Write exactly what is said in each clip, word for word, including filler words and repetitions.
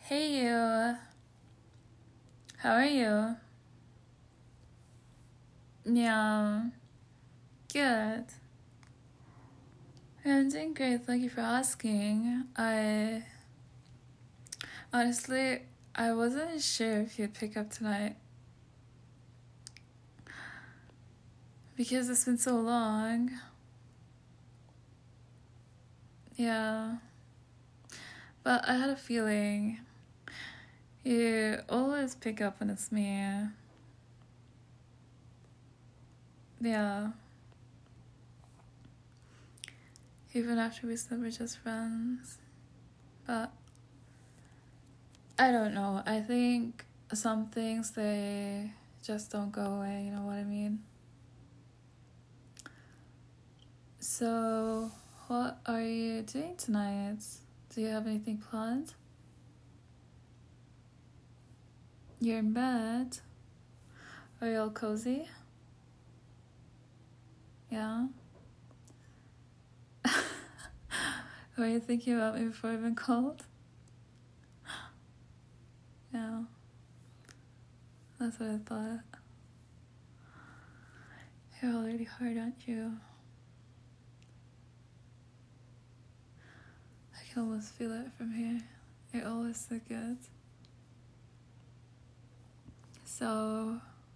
Hey you, how are you? Yeah, good. I'm doing great, thank you for asking. I honestly, I wasn't sure if you'd pick up tonight because it's been so long. Yeah, but I had a feeling you always pick up when it's me. Yeah. Even after we said we're just friends. But I don't know. I think some things, they just don't go away, you know what I mean? So, what are you doing tonight? Do you have anything planned? You're in bed? Are you all cozy? Yeah? Were you thinking about me before I've been called? Yeah. That's what I thought. You're already hard, aren't you? I can almost feel it from here. You're always so good. So,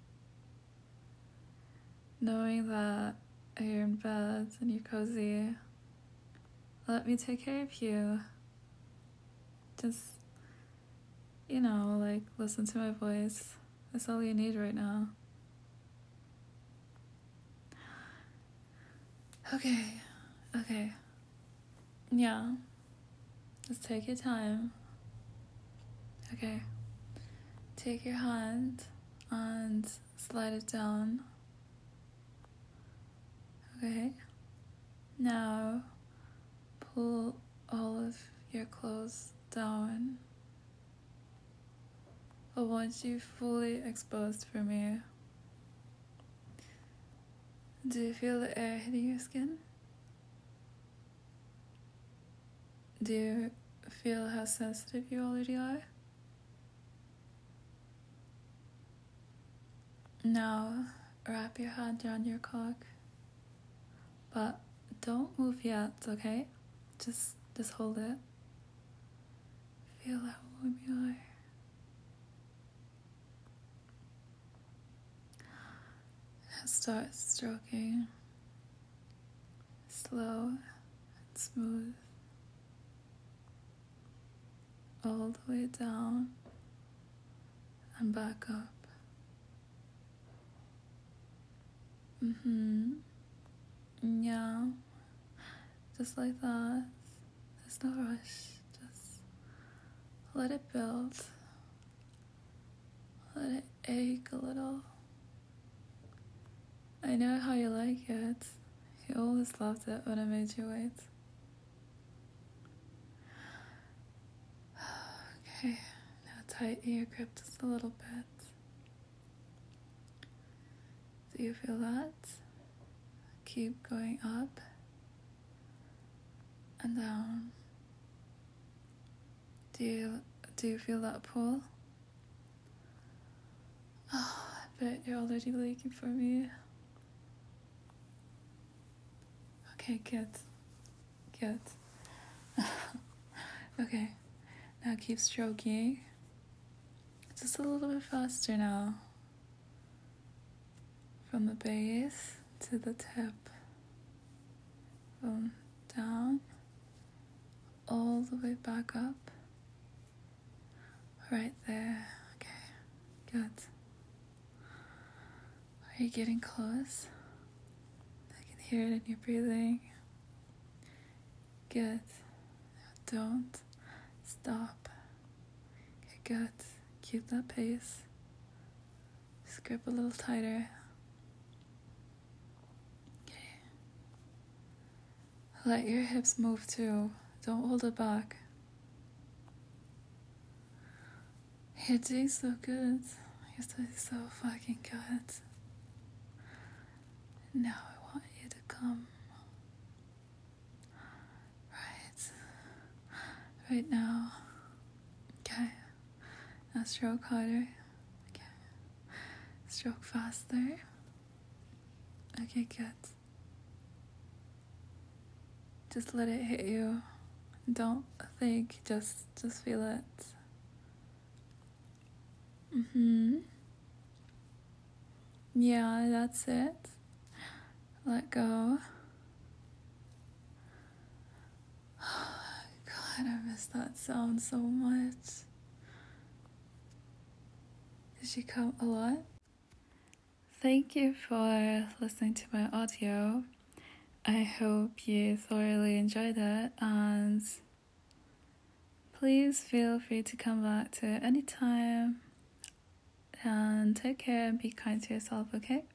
knowing that you're in bed and you're cozy, let me take care of you. Just, you know, like, listen to my voice. That's all you need right now. Okay, okay. Yeah. Just take your time. Okay. Take your hand and slide it down. Okay. Now, pull all of your clothes down. I want you fully exposed for me. Do you feel the air hitting your skin? Do you feel how sensitive you already are? Now, wrap your hand around your cock. But don't move yet, okay? Just, just hold it. Feel how warm you are. Now start stroking. Slow and smooth. All the way down and back up. Mm-hmm. Yeah. Just like that. There's no rush. Just let it build. Let it ache a little. I know how you like it. You always loved it when I made you wait. Okay, now tighten your grip just a little bit. Do you feel that? Keep going up and down. Do you do you feel that pull? Oh, I bet you're already leaking for me. Okay, good. Good. Okay, now keep stroking. Just a little bit faster now. From the base to the tip. From down all the way back up. Right there. Okay, good. Are you getting close? I can hear it in your breathing. Good. Now don't stop. Okay, good. Keep that pace. Just grip a little tighter. Okay. Let your hips move too. Don't hold it back. You're doing so good. You're doing so fucking good. Now I want you to come. Right. Right now. Okay. Now stroke harder. Okay. Stroke faster. Okay, good. Just let it hit you. Don't think, just just feel it. Mm-hmm. Yeah, that's it. Let go. God, I miss that sound so much. Did she come a lot? Thank you for listening to my audio. I hope you thoroughly enjoyed it, and please feel free to come back to it anytime. And take care and be kind to yourself, okay?